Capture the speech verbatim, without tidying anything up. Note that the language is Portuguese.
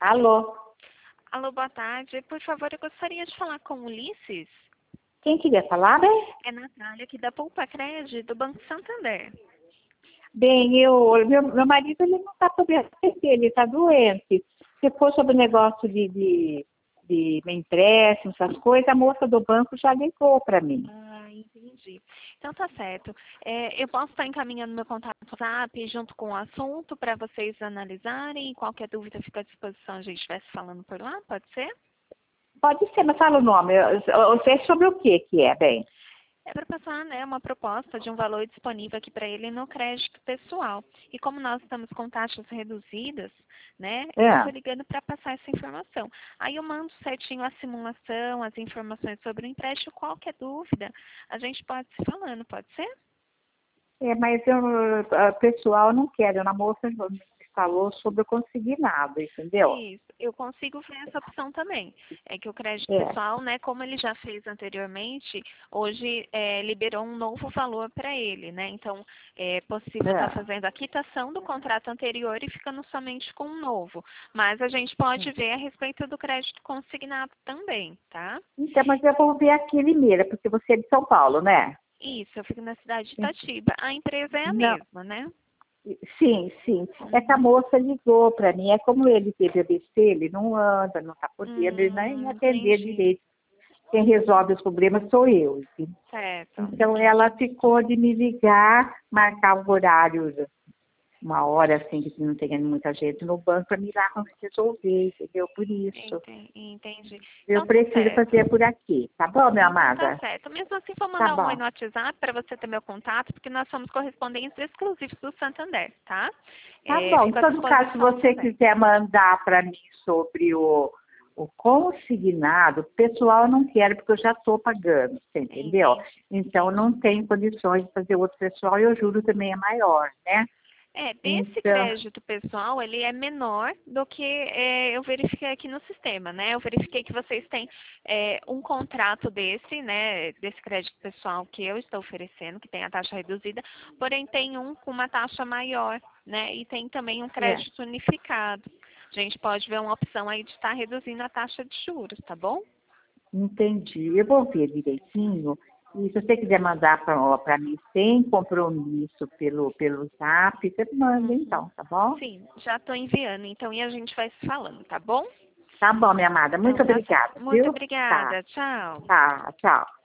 Alô? Alô, boa tarde. Por favor, eu gostaria de falar com o Ulisses. Quem queria falar, bem? É Natália, aqui da Poupa Cred, do Banco Santander. Bem, eu, meu, meu marido ele não está podendo atender, ele está doente. Se for sobre o negócio de, de, de empréstimo, essas coisas, a moça do banco já ligou para mim. Ah, entendi. Então tá certo. É, eu posso estar encaminhando meu contato no WhatsApp junto com o assunto para vocês analisarem. Qualquer dúvida fica à disposição, a gente estivesse falando por lá, pode ser? Pode ser, mas fala o nome. Você é sobre o que que é, bem? É para passar, né, uma proposta de um valor disponível aqui para ele no crédito pessoal. E como nós estamos com taxas reduzidas, né, eu É. estou ligando para passar essa informação. Aí eu mando certinho a simulação, as informações sobre o empréstimo. Qualquer dúvida, a gente pode se falando, pode ser? É, mas eu, a pessoal não quer. A moça me falou sobre eu conseguir nada, entendeu? Isso, eu consigo ver essa opção também. É que o crédito É. pessoal, né, como ele já fez anteriormente, hoje é, liberou um novo valor para ele, né? Então, é possível estar É. fazendo a quitação do contrato anterior e ficando somente com um novo. Mas a gente pode ver a respeito do crédito consignado também, tá? Então, mas eu vou ver aqui em Limeira, porque você é de São Paulo, né? Isso, eu fico na cidade de Itatiba. A empresa é a Não. mesma, né? Sim, sim. Essa Uhum. moça ligou para mim. É como ele teve A V C, ele não anda, não está podendo, ele nem Hum, atender entendi. direito. Quem resolve os problemas sou eu. Entende? Certo. Então, ela ficou de me ligar, marcar o horário, uma hora assim, que não tenha muita gente no banco, para me ir lá resolver, entendeu? Por isso. Enten- Entendi. Eu Então tá prefiro certo. fazer por aqui. Tá bom, minha Então tá amada? certo. Mesmo assim, vou Tá mandar um oi bom. no WhatsApp para você ter meu contato, porque nós somos correspondentes exclusivos do Santander, tá? Tá É, bom. fico à Então, no caso, se disposição você também. quiser mandar para mim sobre o, o consignado, pessoal, eu não quero, porque eu já estou pagando, você entendeu? Entendi, Então, entendi. não tenho condições de fazer outro pessoal e o juro também é maior, né? É, desse Então, crédito pessoal, ele é menor do que é, eu verifiquei aqui no sistema, né? Eu verifiquei que vocês têm é, um contrato desse, né? Desse crédito pessoal que eu estou oferecendo, que tem a taxa reduzida, porém tem um com uma taxa maior, né? E tem também um é, crédito unificado. A gente pode ver uma opção aí de estar reduzindo a taxa de juros, tá bom? entendi. Eu vou ver direitinho. E se você quiser mandar para mim sem compromisso pelo, pelo zap, você manda Uhum. então, tá bom? Sim, já estou enviando, então, e a gente vai se falando, tá bom? Tá bom, minha amada. Muito Então, tá certo. obrigada, Muito viu? Tá, obrigada. Tchau. tá, tchau.